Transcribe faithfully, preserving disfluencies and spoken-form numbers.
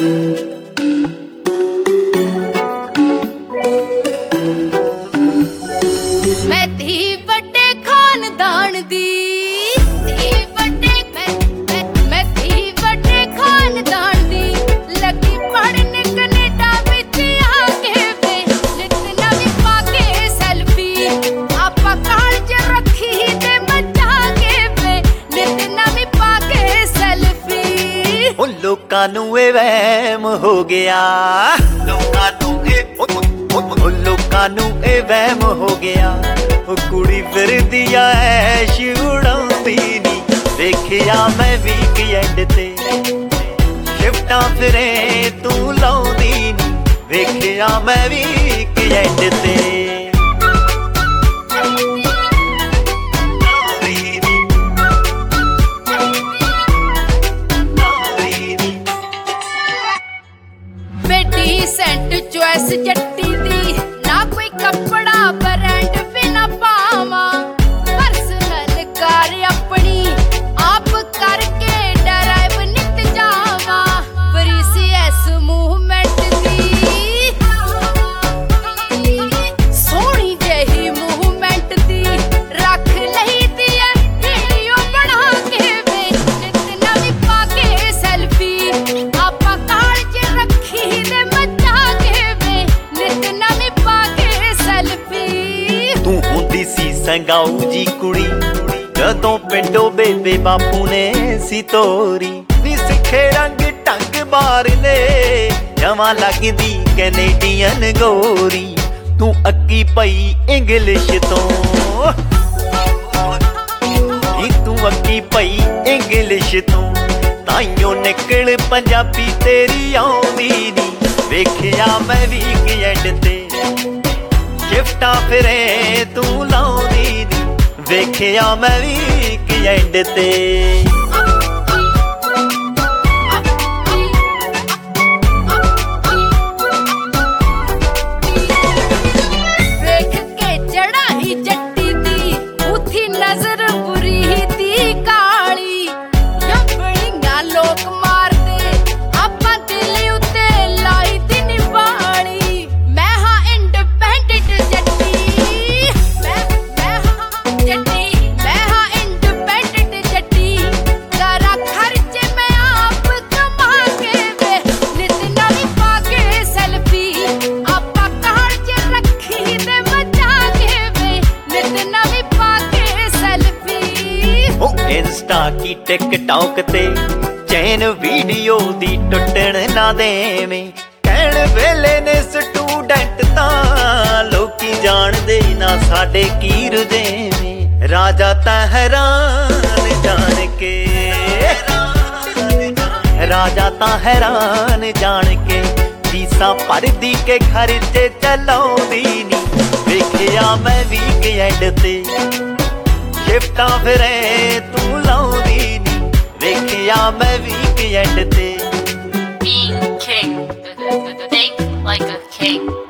मैं थी बड़े खानदान दी, थी बड़े मैं, मैं, मैं थी बड़े खानदान दी, लगी पढ़ने कनेडा विच आके वे, नित नवीं पाके सेल्फी आपा कालज रखी ते मचा के वे, नित नवीं पाके सेल्फी। ओ लोकां नूं ए वहम हो गया, लोकां नूं ए ओ लोकां नूं ए वहम हो गया, ओ कुड़ी फिरदी आ ऐश उड़ाउंदी नी, देखिया मैं वीकेंड ते शिफ्टां फिरे तू लाउंदी नी, देखिया मैं वीकेंड ते। बेटी सेंट चॉइस जट्टी दी, ना कोई कपड़ा ब्रांड बिना पावा, पर्सनल कार अपनी आप करके ड्राइव नित जावा, प्रीसीएस मूवमेंट दी सोहनी जही मूवमेंट दी, रख लई दी है वीडियो बना के वे, नित नवीं पाके सेल्फी आपा कालज रखी ते मचा के वे, नित नवीं पाके सेल्फी। तू हुंदी सी संगाऊ जी कुड़ी, जदों पिंडों बेबे बापू ने सी तोरी, नी सिखे रंग ढंग मारने जवां लगदी कैनेडियन गोरी, तू अक्की पई इंग्लिश तो, तू अक्की पई इंग्लिश तो, ताइयों निकल पंजाबी तेरी आउंदी नी, वेखिया मैं वीकेंड ते शिफ्टां फिरे तू लाउंदी नी, वेखिया मैं वीकेंड ते। वेख के चढ़ाई जट्टी दी, उठी नजर बुरी दी काली, जंगलियां लोक मारदे आपा दिल उत्ते लाई दी निवाली, मैं हां इंडिपेंडेंट जट्टी, मैं मैं हां जट्टी, मैं हां इंडिपेंडेंट जट्टी, करा खर्चे मैं आप कमा के वे, नित नवीं पाके सेल्फी आपा कालज रखी ते मचा के वे, नित नवीं पाके सेल्फी। ओ इंस्टा की टिकटॉक ते चैन वीडियो दी टुटण ना देवें, कहण वेले ने स्टूडेंट तां लोकी जाणदे ना साडे की रुझेवें, राजा तां हैरान जान के, राजा तां हैरान जान के, फीसां भरदी के खर्चे चलाउंदी नी, वेखिया मैं वीकेंड ते शिफ्टां फिरे तू लाउंदी नी, वेखिया मैं वीकेंड ते। Being king, think like a king.